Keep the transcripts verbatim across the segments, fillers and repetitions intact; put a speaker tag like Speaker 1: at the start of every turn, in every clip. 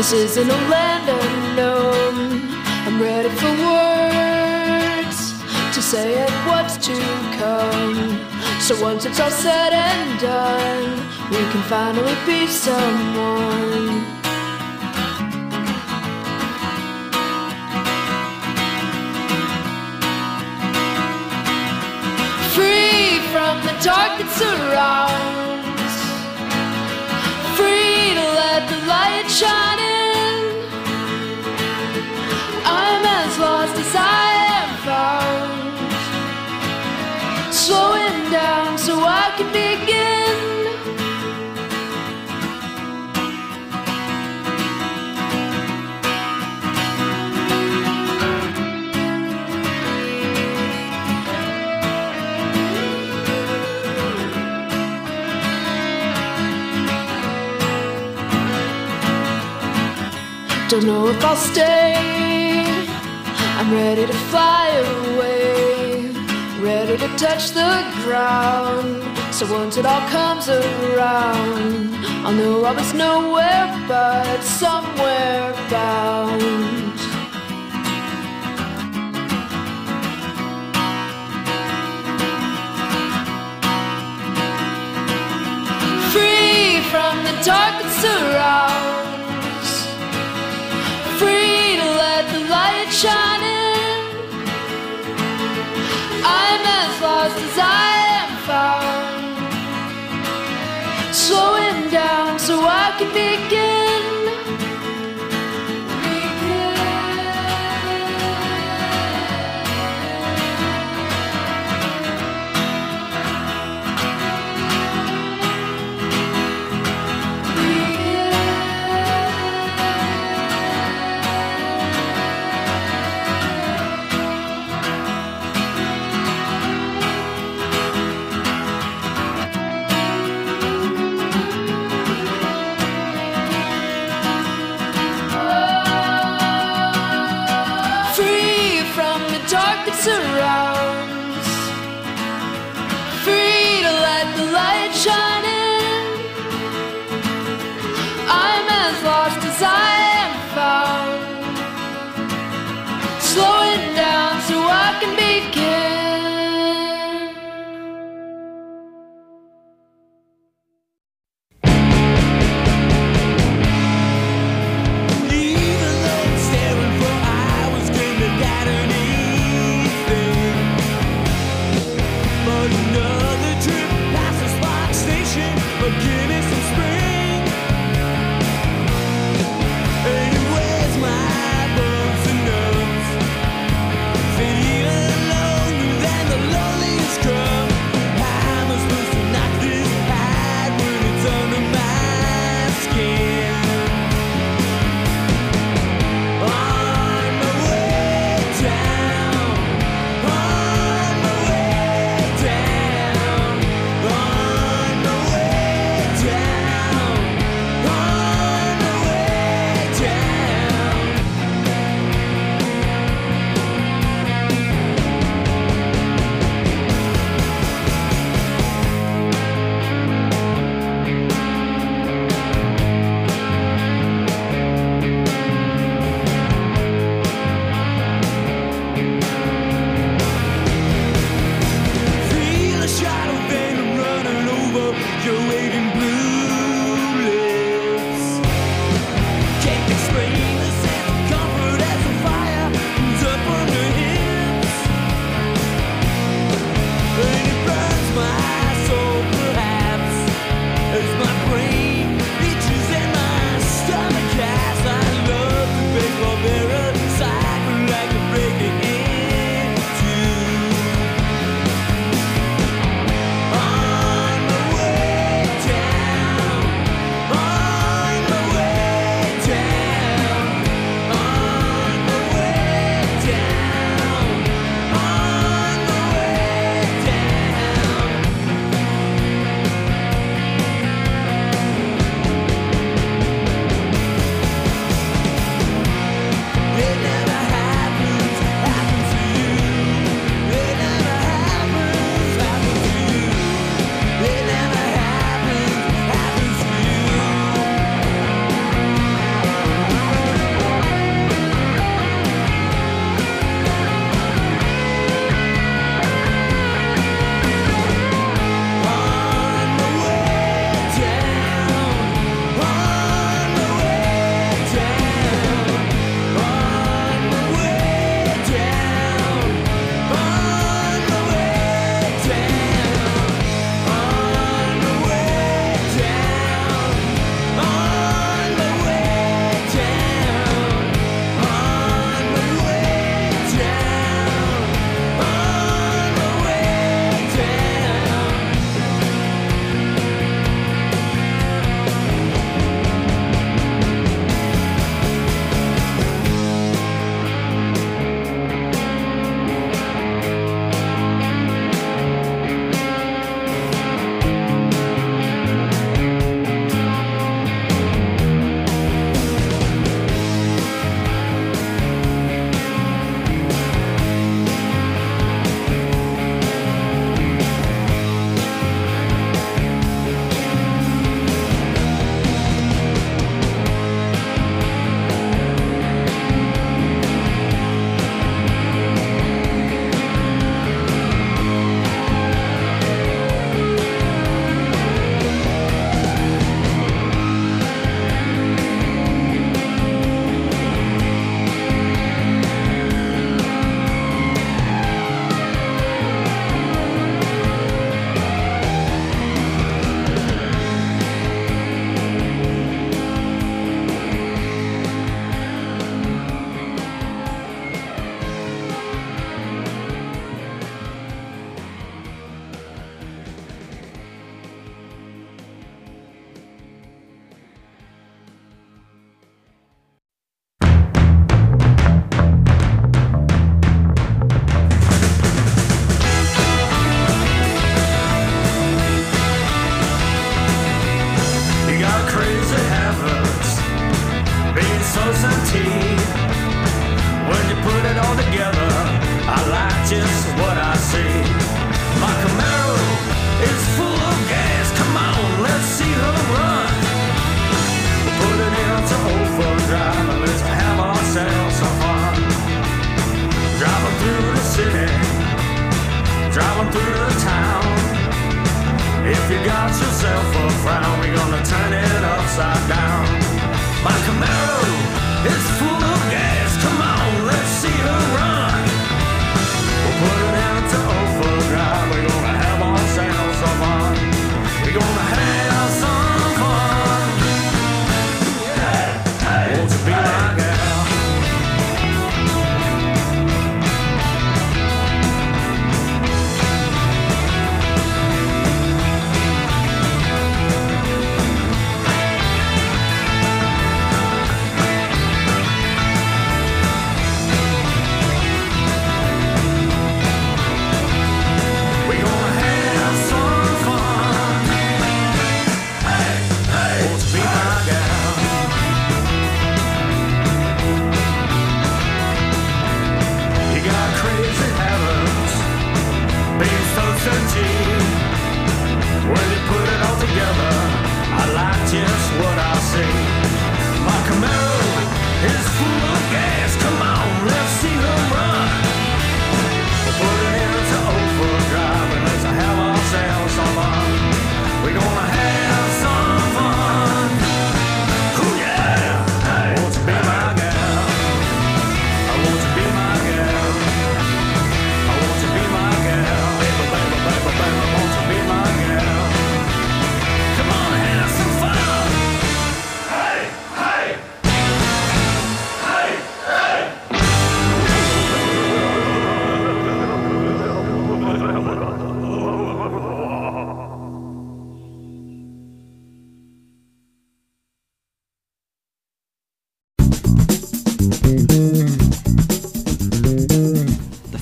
Speaker 1: This isn't a land unknown. I'm ready for words to say it, what's to come. So once it's all said and done, we can finally be someone. Free from the dark that surrounds, free to let the light shine in. I'm as lost as I am found, slowing down so I can begin. Don't know if I'll stay. I'm ready to fly away, ready to touch the ground. So once it all comes around, I'll know I was nowhere but somewhere bound. Free from the dark that surrounds, free to let the light shine in. I'm as lost as I am found, slowing down so I can begin. Begin.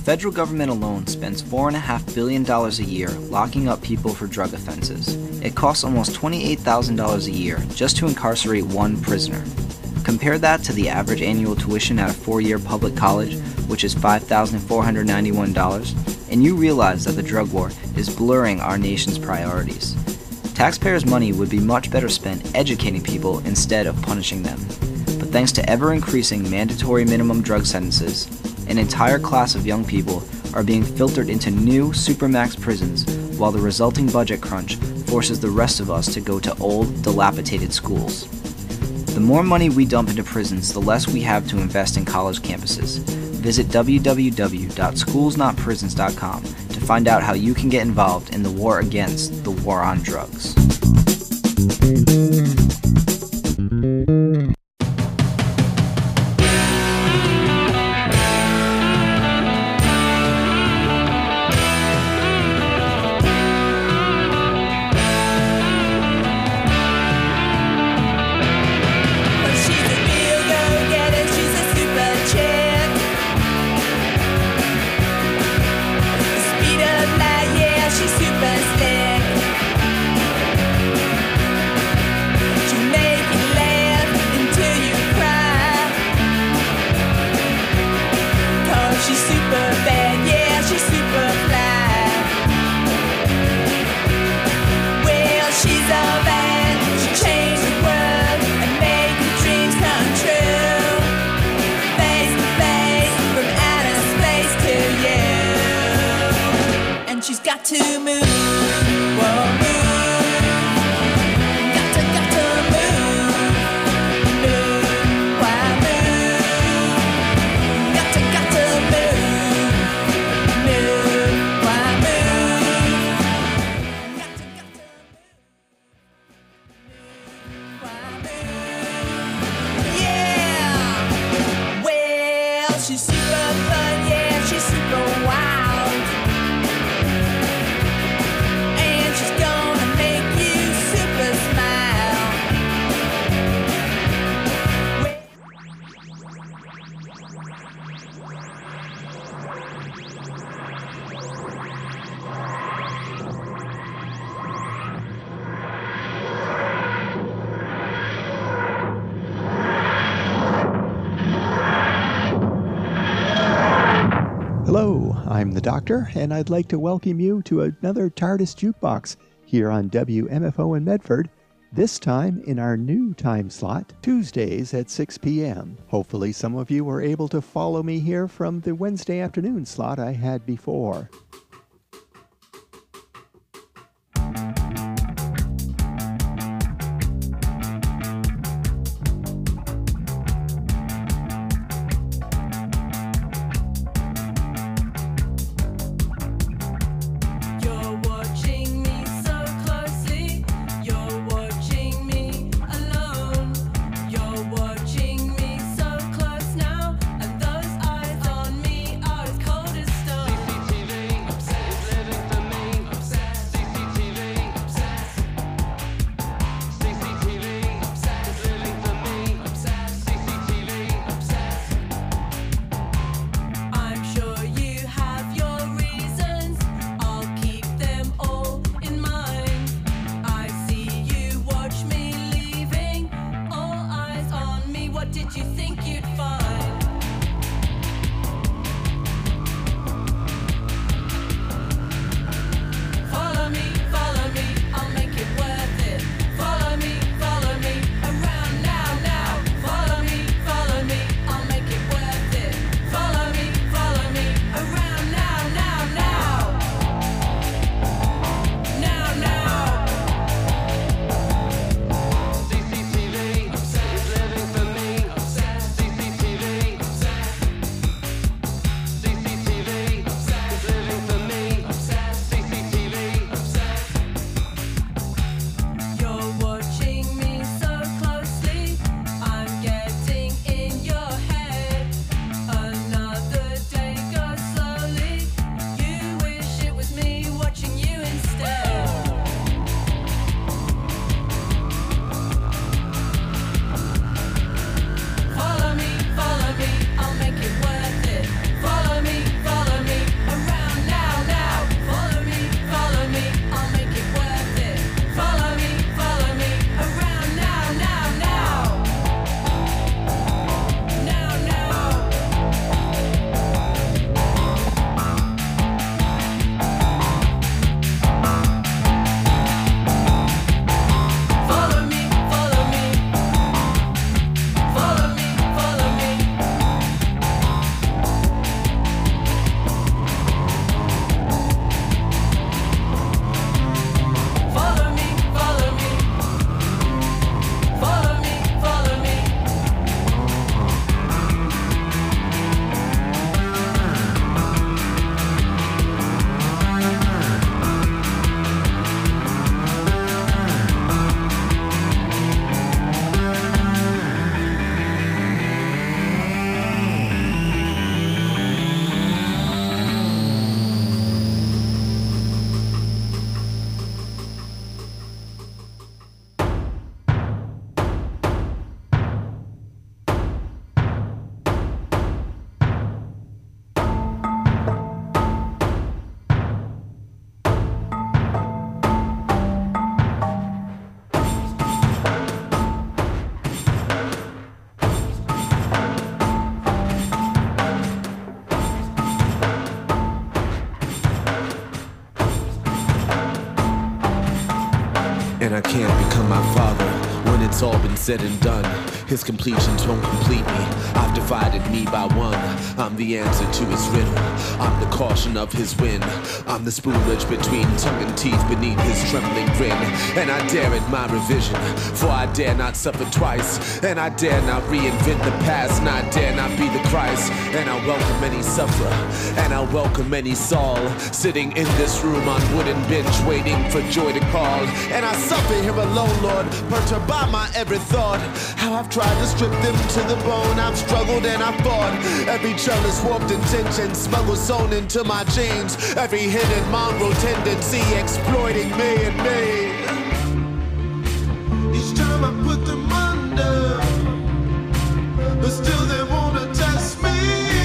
Speaker 2: federal government alone spends four point five billion dollars a year locking up people for drug offenses. It costs almost twenty-eight thousand dollars a year just to incarcerate one prisoner. Compare that to the average annual tuition at a four-year public college, which is five thousand four hundred ninety-one dollars, and you realize that the drug war is blurring our nation's priorities. Taxpayers' money would be much better spent educating people instead of punishing them. But thanks to ever-increasing mandatory minimum drug sentences, an entire class of young people are being filtered into new supermax prisons, while the resulting budget crunch forces the rest of us to go to old, dilapidated schools. The more money we dump into prisons, the less we have to invest in college campuses. Visit w w w dot schools not prisons dot com to find out how you can get involved in the war against the war on drugs.
Speaker 3: She's got to move, whoa, move, got to, got to move, move, why move, got to, got to move, move, why move, got to, got to move, why move, yeah, well, she's super fun, yeah, she's super wild.
Speaker 4: Hello, I'm the Doctor, and I'd like to welcome you to another TARDIS Jukebox here on W M F O in Medford, this time in our new time slot, Tuesdays at six p m Hopefully some of you were able to follow me here from the Wednesday afternoon slot I had before.
Speaker 5: I can't become my father. When it's all been said and done, his completions won't complete me. I've divided me by one. I'm the answer to his riddle. I'm the caution of his wind. I'm the spoon ridge between tongue and teeth beneath his trembling grin. And I dare it my revision, for I dare not suffer twice. And I dare not reinvent the past, and I dare not be the Christ. And I welcome any sufferer, and I welcome any Saul, sitting in this room on wooden bench, waiting for joy to call. And I suffer here alone, Lord, perturbed by my every thought. How I've tried to strip them to the bone. I've struggled and I've fought. Every jealous warped intention smuggled sewn into my jeans. Every hidden mongrel tendency exploiting me and me. Each time I put them under, but still they wanna test me.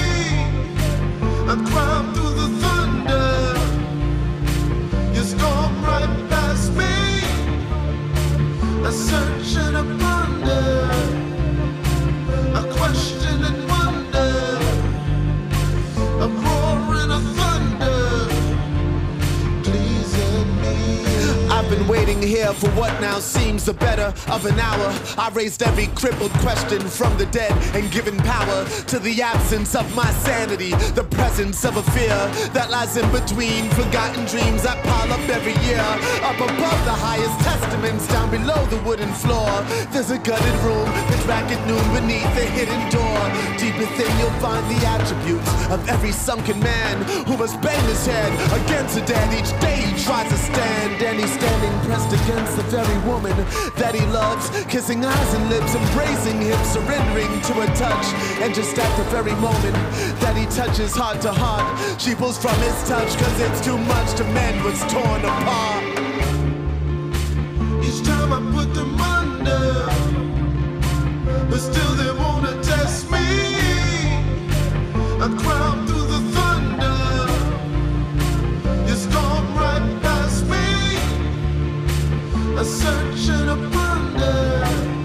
Speaker 5: I climb through the thunder, you storm right past me. I search and I ponder, I question and wonder, a roar and a thunder, pleasing me. I've been waiting here for what now seems the better of an hour. I raised every crippled question from the dead and given power to the absence of my sanity, the presence of a fear that lies in between forgotten dreams that pile up every year. Up above the highest testaments, down below the wooden floor, there's a gutted room, pitch black at noon beneath the hidden door. Deep within you'll find the attributes of every sunken man who must bang his head against a dead. Each day he tries to stand, and he's standing pressed against the very woman that he loves, kissing eyes and lips, embracing hips, surrendering to a touch. And just at the very moment that he touches heart to heart, she pulls from his touch, cause it's too much to mend what's torn apart. Each time I put them under, but still they wanna test me. I climb through the thunder, you storm right past me. I search and I ponder,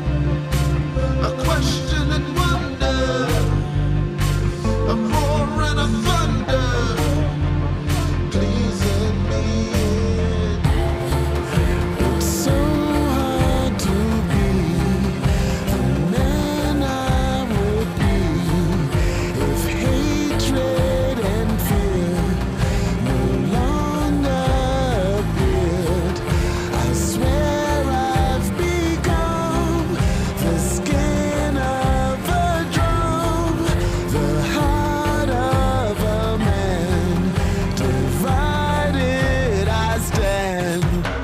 Speaker 5: I question and wonder, a roar and a thunder, pleasing me. It's so hard to be the man I would be if hatred and fear no longer appeared. I swear I've become the skin of a drum, the heart of a man, divided I stand.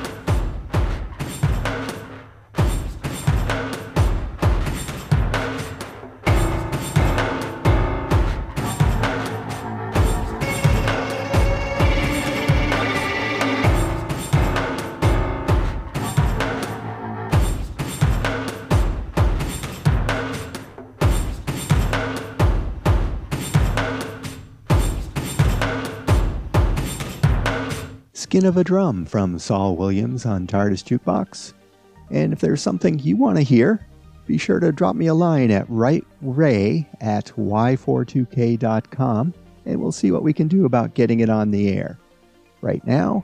Speaker 4: Skin of a Drum from Saul Williams on TARDIS Jukebox. And if there's something you want to hear, be sure to drop me a line at writeray at y forty-two k dot com, and we'll see what we can do about getting it on the air. Right now,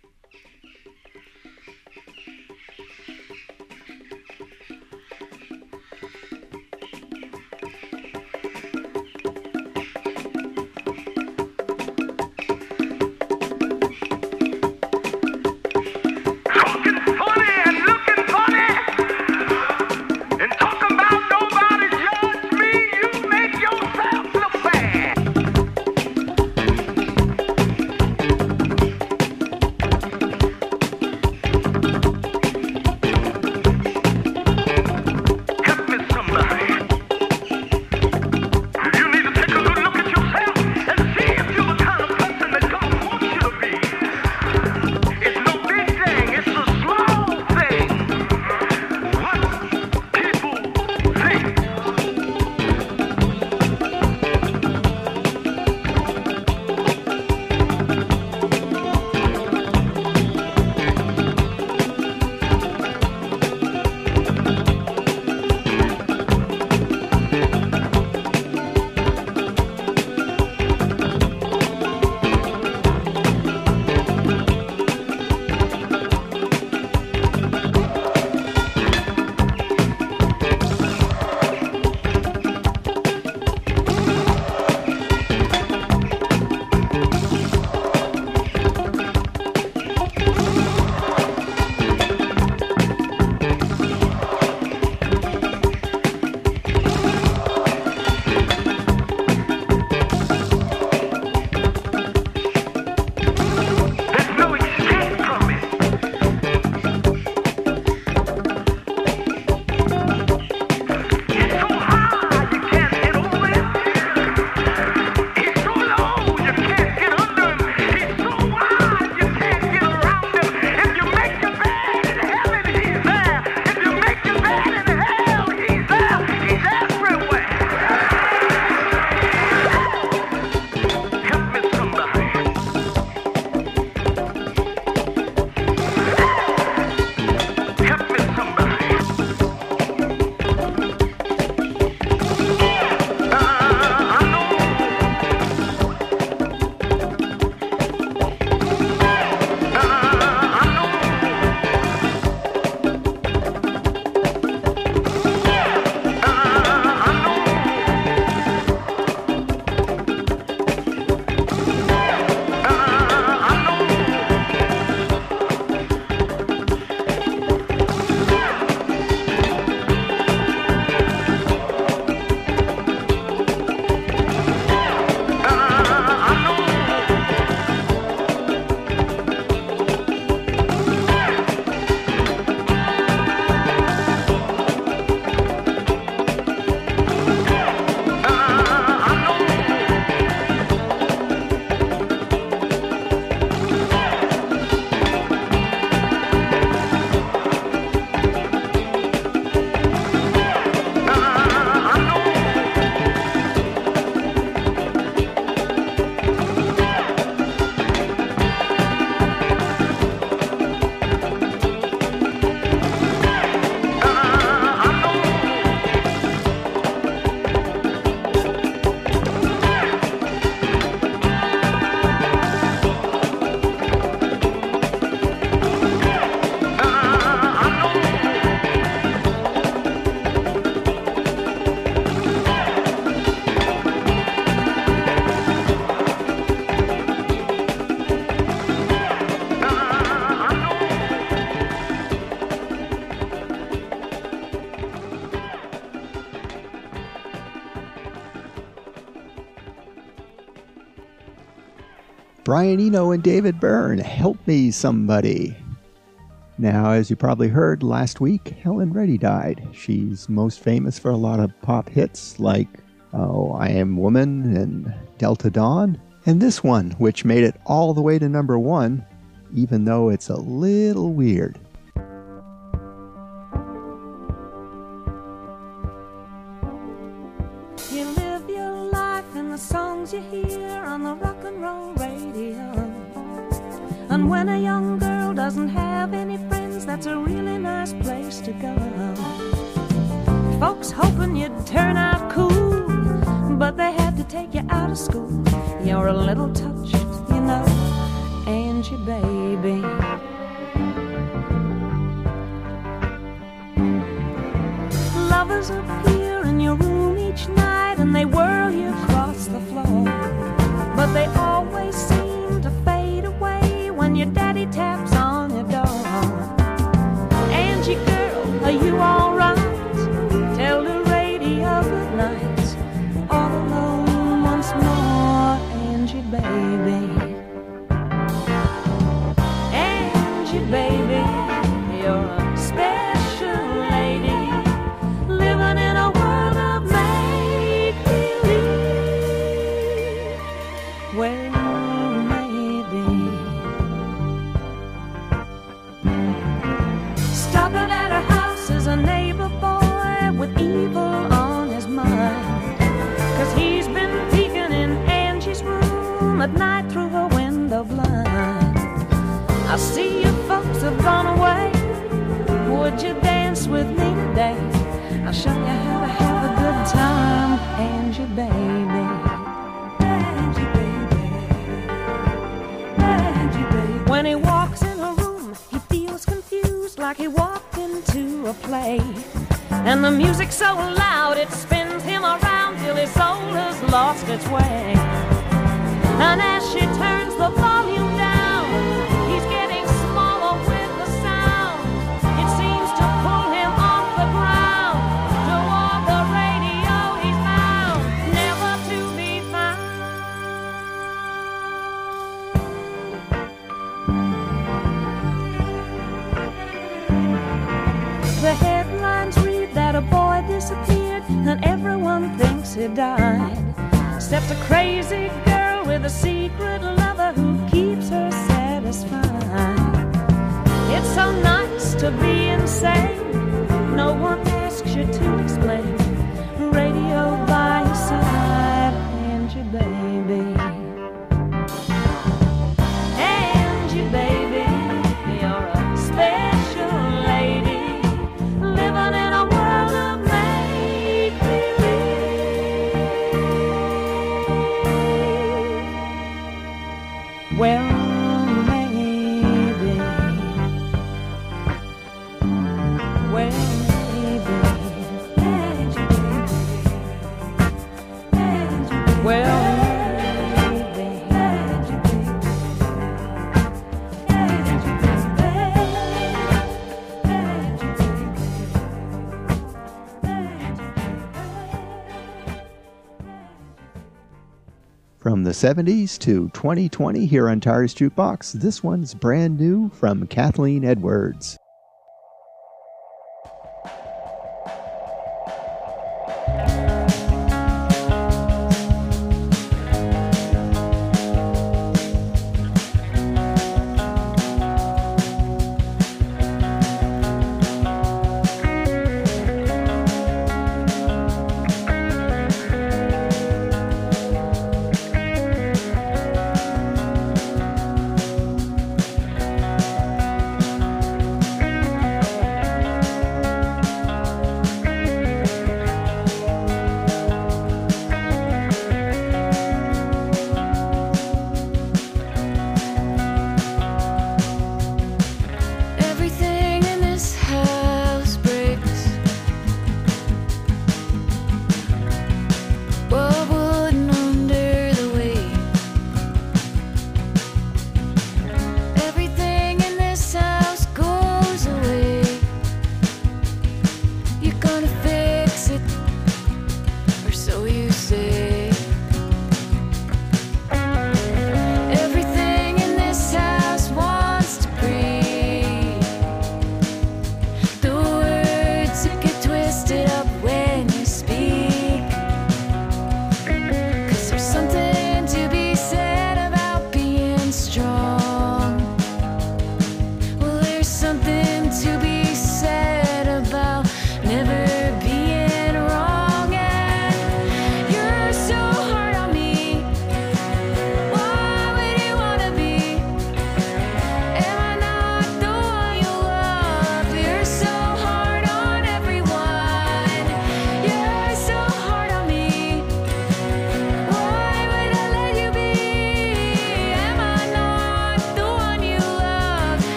Speaker 6: Talking funny and looking funny, and talk about nobody judge me. You make yourself look bad.
Speaker 4: Brian Eno and David Byrne, Help Me Somebody. Now, as you probably heard last week, Helen Reddy died. She's most famous for a lot of pop hits like Oh, I Am Woman and Delta Dawn, and this one, which made it all the way to number one, even though it's a little weird.
Speaker 7: You live your life in the songs you hear on the rock and roll radio. And when a young girl doesn't have any friends, that's a really nice place to go. Folks hoping you'd turn out cool, but they had to take you out of school. You're a little touched, you know, Angie, baby. Lovers appear in your room each night and they whirl you across the floor, but they always seem to fade away when your daddy taps on your door. Angie, girl, are you all right? Tell the radio good night. All alone once more, Angie, baby. Angie, baby, you're a special lady, living in a world of make-believe. Well, maybe. Stopping at her house is a neighbor boy with evil on his mind, 'cause he's been peeking in Angie's room at night through her window blind. I see you folks have gone away. Would you dance with me today? I'll show you how to have a good time, Angie, baby. Angie, baby. Angie, baby. When he walks in her room, he feels confused, like he walked into a play. And the music's so loud it spins him around till his soul has lost its way. And as she turns the volume down, he's getting smaller with the sound. It seems to pull him off the ground. Toward the radio he's bound, never to be found. The headlines read that a boy disappeared and everyone thinks he died, except a crazy girl with a secret lover who keeps her satisfied. It's so nice to be insane, no one asks you to explain. Radio by your side, Angie, baby. Angie, baby, you're a special lady, living in a world of make-believe. Well, maybe. Well, maybe. Angie, baby. Angie, baby. Well, maybe. Angie, baby. Angie,
Speaker 4: From the seventies to twenty twenty here on TARDIS Jukebox, this one's brand new from Kathleen Edwards.
Speaker 7: baby.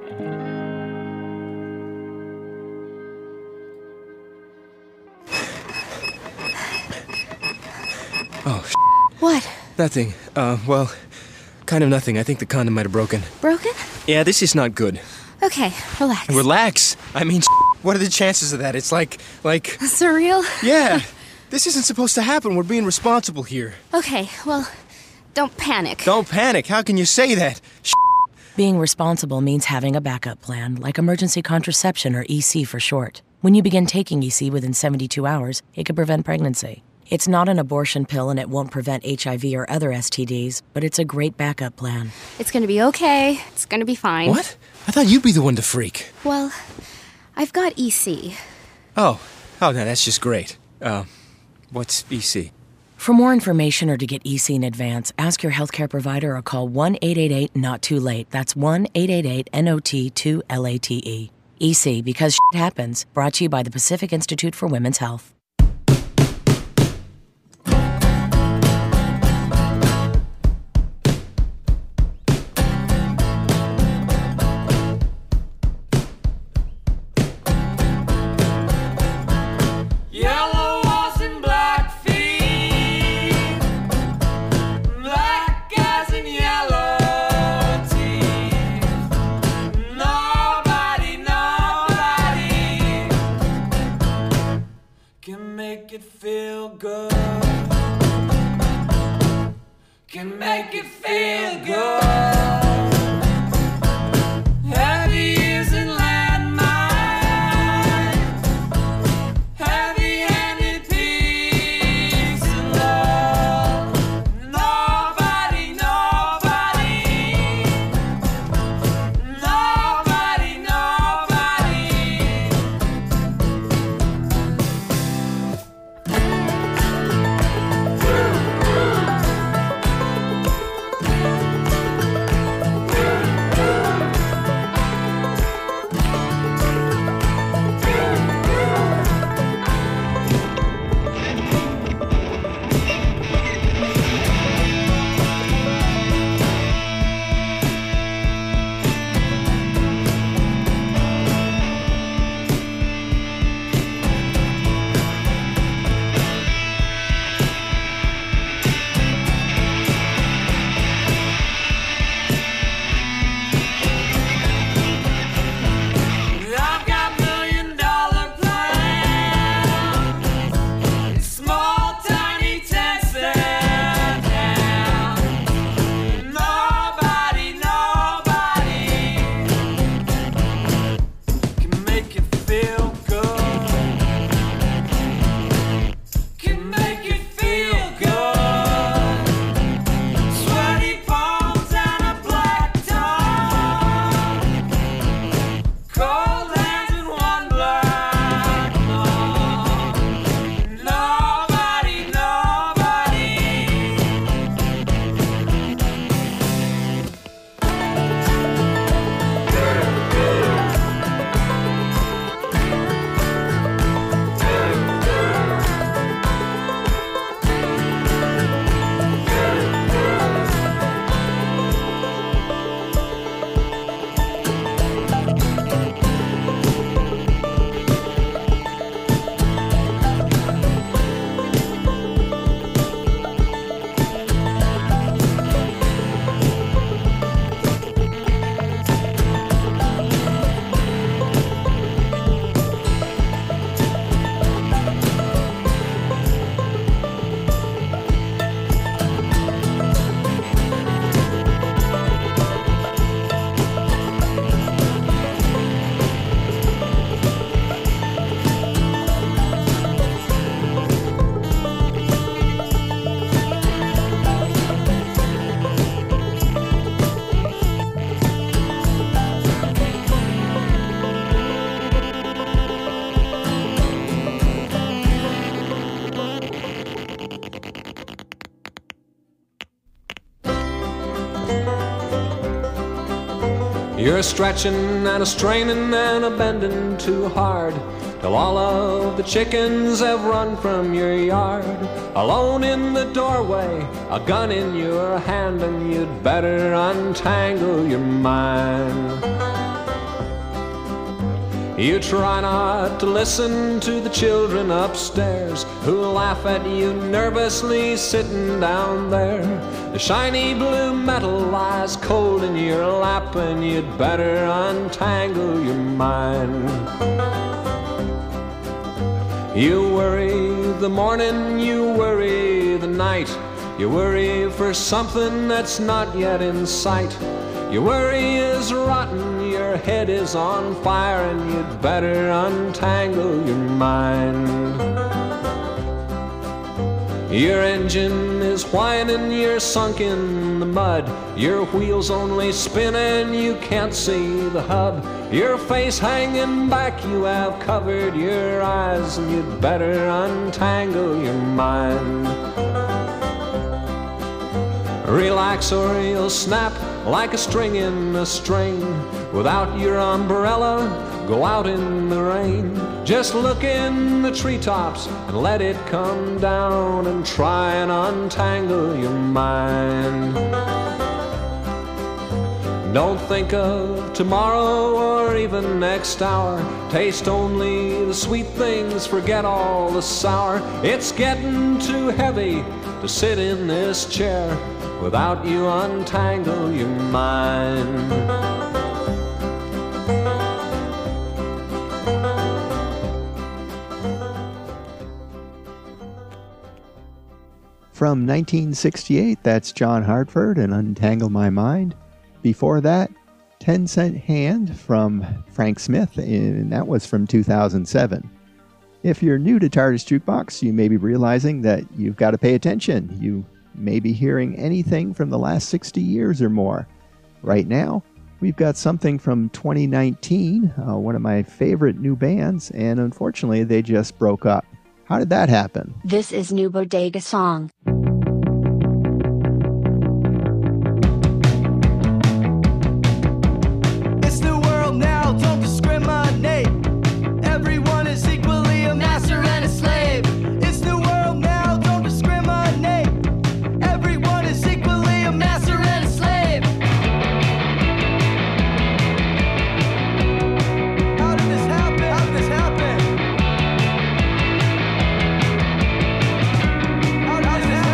Speaker 8: Oh, sh**.
Speaker 9: What?
Speaker 8: Nothing. Uh, well, kind of nothing. I think the condom might have broken.
Speaker 9: Broken?
Speaker 8: Yeah, this is not good.
Speaker 9: Okay, relax.
Speaker 8: Relax. I mean, sh**, what are the chances of that? It's like, like...
Speaker 9: Surreal?
Speaker 8: Yeah. This isn't supposed to happen. We're being responsible here.
Speaker 9: Okay, well, don't panic.
Speaker 8: Don't panic. How can you say that? Sh**.
Speaker 10: Being responsible means having a backup plan, like emergency contraception, or E C for short. When you begin taking E C within seventy-two hours, it could prevent pregnancy. It's not an abortion pill and it won't prevent H I V or other S T Ds, but it's a great backup plan.
Speaker 9: It's gonna be okay. It's gonna be fine.
Speaker 8: What? I thought you'd be the one to freak.
Speaker 9: Well, I've got E C.
Speaker 8: Oh. Oh, no, that's just great. Uh, what's E C?
Speaker 10: For more information or to get E C in advance, ask your healthcare provider or call one eight eight eight not too late. That's one eight eight eight N O T two L A T E. E C, because shit happens, brought to you by the Pacific Institute for Women's Health.
Speaker 3: Can make it feel good. Heavy years in landmine, heavy-handed peace and love. Nobody, nobody, nobody, nobody.
Speaker 11: You're stretching and a straining and a bending too hard, till all of the chickens have run from your yard. Alone in the doorway, a gun in your hand, and you'd better untangle your mind. You try not to listen to the children upstairs who laugh at you nervously sitting down there. The shiny blue metal lies cold in your lap, and you'd better untangle your mind. You worry the morning, you worry the night. You worry for something that's not yet in sight. Your worry is rotten, your head is on fire, and you'd better untangle your mind. Your engine is whining, you're sunk in the mud. Your wheels only spin and you can't see the hub. Your face hanging back, you have covered your eyes, and you'd better untangle your mind. Relax or you'll snap like a string in a string. Without your umbrella, go out in the rain. Just look in the treetops and let it come down, and try and untangle your mind. Don't think of tomorrow or even next hour. Taste only the sweet things, forget all the sour. It's getting too heavy to sit in this chair without you untangle your mind.
Speaker 4: From nineteen sixty-eight, that's John Hartford and Untangle My Mind. Before that, ten cent Hand from Frank Smith, and that was from two thousand seven. If you're new to TARDIS Jukebox, you may be realizing that you've got to pay attention. You may be hearing anything from the last sixty years or more. Right now, we've got something from twenty nineteen, uh, one of my favorite new bands, and unfortunately they just broke up. How did that happen?
Speaker 12: This is New Bodega Song.
Speaker 3: It's the world now, don't discriminate. Everyone is equally a master and a slave. It's the world now, don't discriminate. Everyone is equally a master and a slave. How did this happen? How did this happen? How did this happen?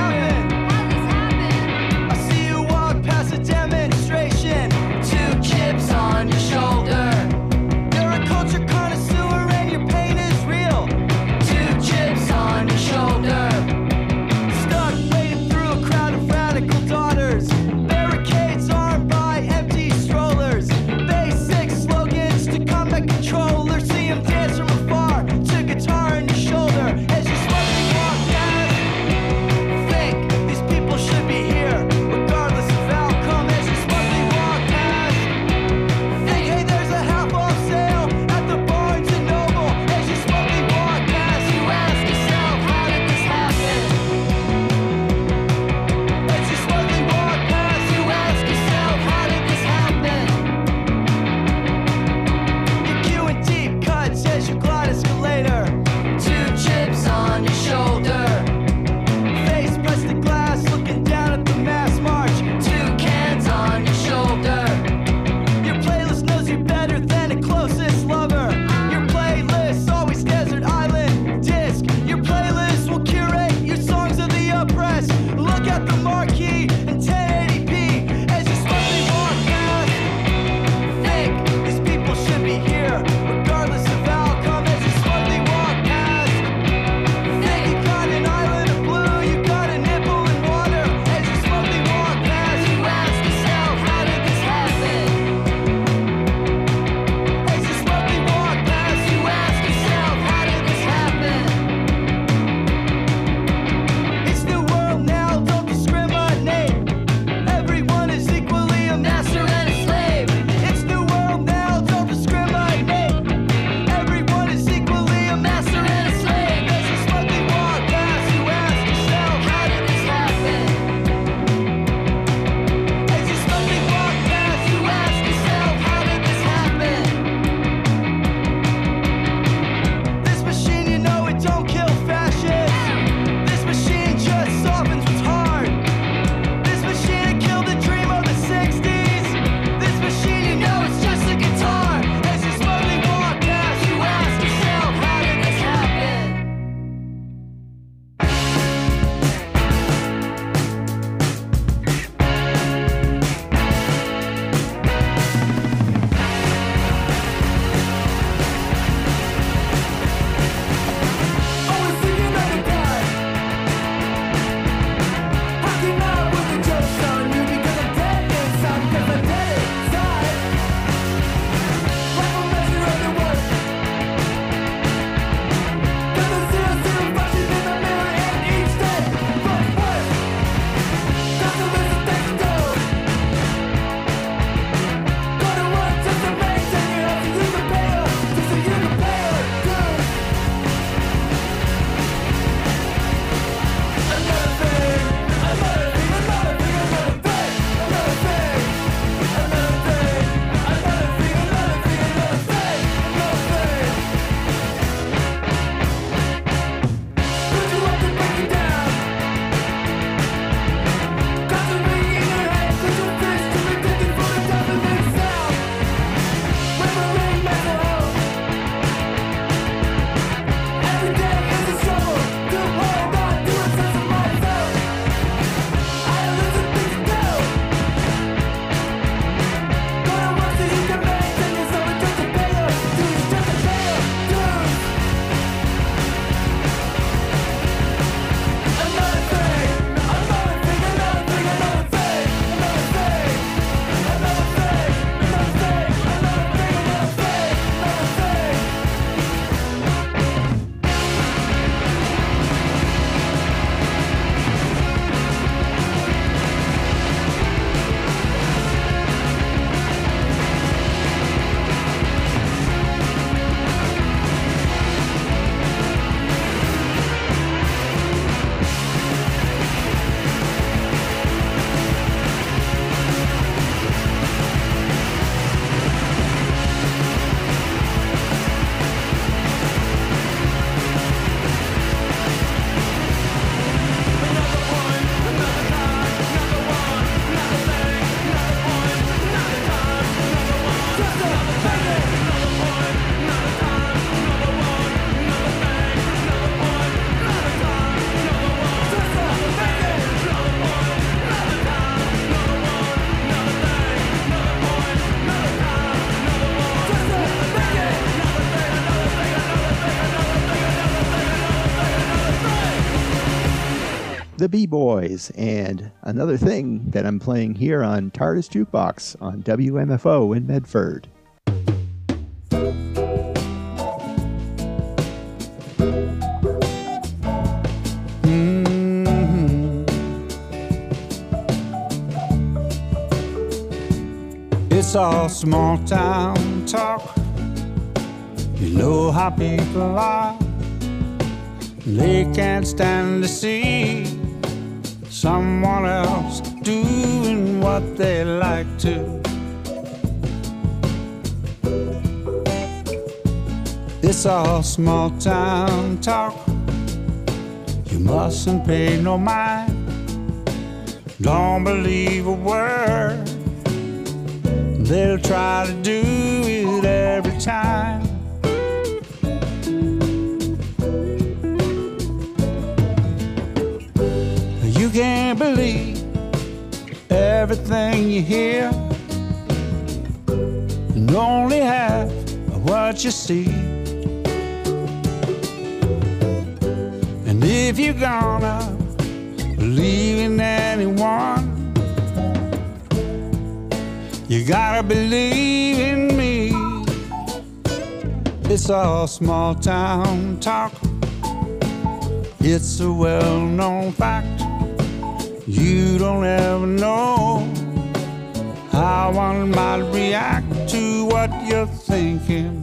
Speaker 4: the B-Boys, and another thing that I'm playing here on TARDIS Jukebox on W M F O in Medford.
Speaker 13: Mm-hmm. It's all small town talk. You know how people are. They can't stand to see someone else doing what they like to. It's all small town talk. You mustn't pay no mind. Don't believe a word. They'll try to do it every time. You can't believe everything you hear, and only half of what you see. And if you're gonna believe in anyone, you gotta believe in me. It's all small town talk. It's a well-known fact. You don't ever know how one might react to what you're thinking.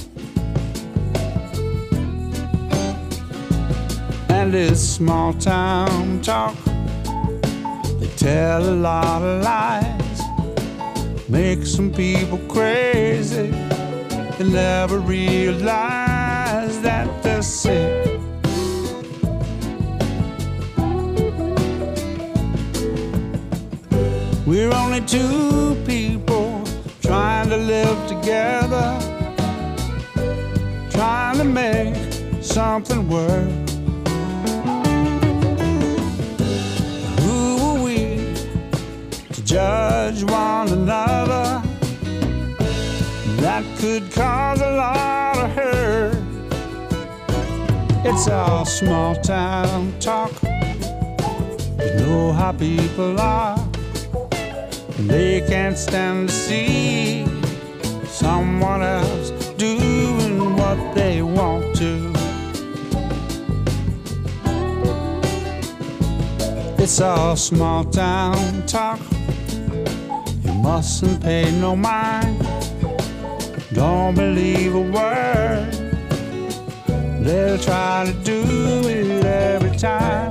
Speaker 13: And it's small town talk. They tell a lot of lies, make some people crazy. They never realize that they're sick. We're only two people trying to live together, trying to make something work. Who are we to judge one another? That could cause a lot of hurt. It's all small town talk. You know how people are. They can't stand to see someone else doing what they want to. It's all small town talk. You mustn't pay no mind. Don't believe a word. They'll try to do it every time.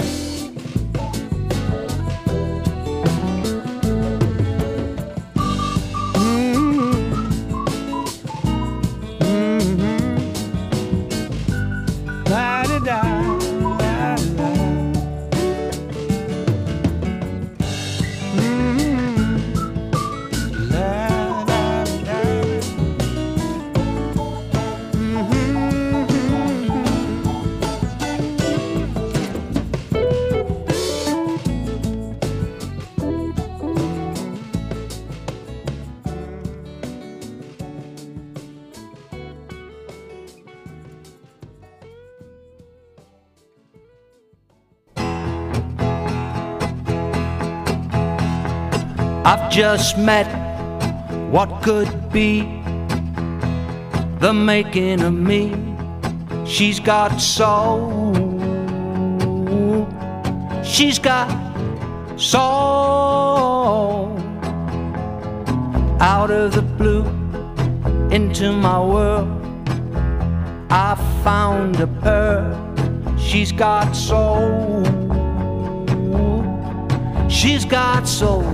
Speaker 14: I've just met what could be the making of me. She's got soul, she's got soul. Out of the blue, into my world, I found a pearl. She's got soul, she's got soul.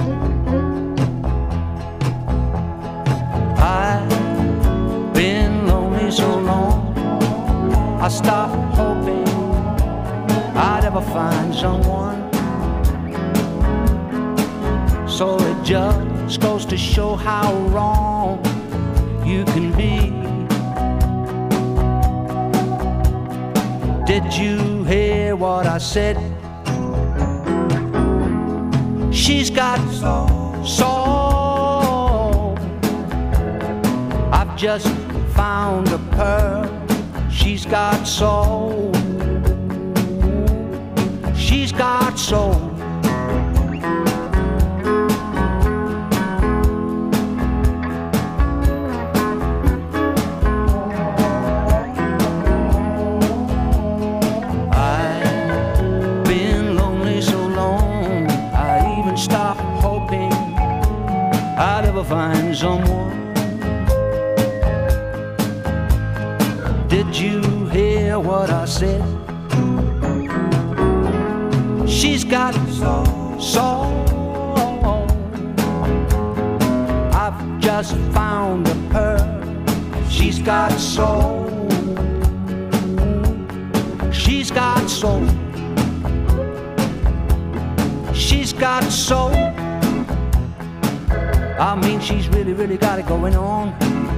Speaker 14: I've been lonely so long, I stopped hoping I'd ever find someone. So it just goes to show how wrong you can be. Did you hear what I said? She's got soul, soul. I've just found a pearl. She's got soul, she's got soul. I've been lonely so long, I even stopped hoping I'd ever find someone. Did you hear what I said? She's got soul, soul. I've just found her. She's got soul. She's got soul. She's got soul. I mean, she's really, really got it going on.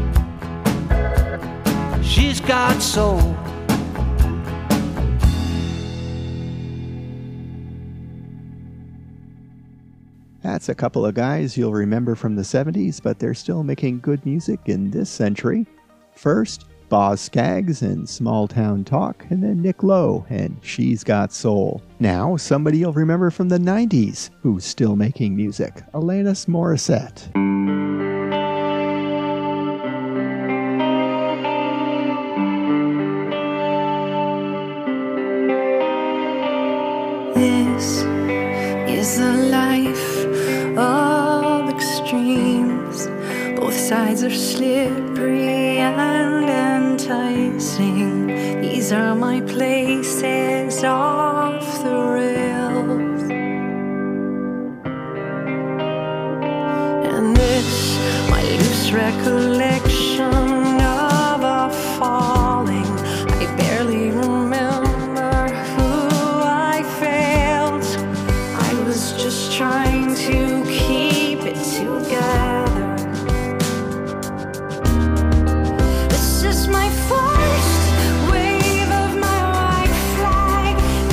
Speaker 14: She's got soul.
Speaker 4: That's a couple of guys you'll remember from the seventies, but they're still making good music in this century. First, Boz Scaggs and Small Town Talk, and then Nick Lowe and She's Got Soul. Now, somebody you'll remember from the nineties who's still making music, Alanis Morissette.
Speaker 15: This is a life of extremes. Both sides are slippery and enticing. These are my places off the rails. And this, my loose recollection of a falling. I barely remember who I failed. I was just trying to keep it together. This is my first wave of my white flag.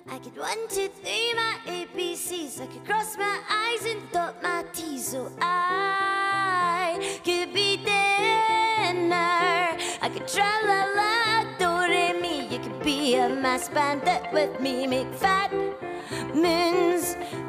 Speaker 16: I could one, two, three my A B Cs. I could cross my I's and dot my T's. So I could be dinner. I could tra-la-la, do-re-mi. You could be a mass bandit with me. Make fat moons